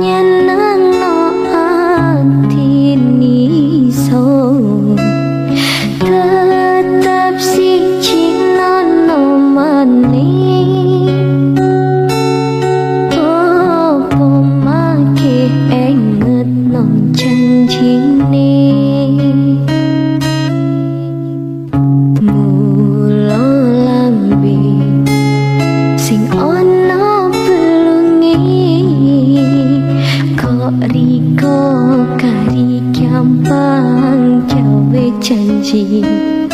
nyenengno ati niso tetap siji nono maning opo make enget nang janjine mula lambe sing ono pelungi kok riko kari gampang gawe janji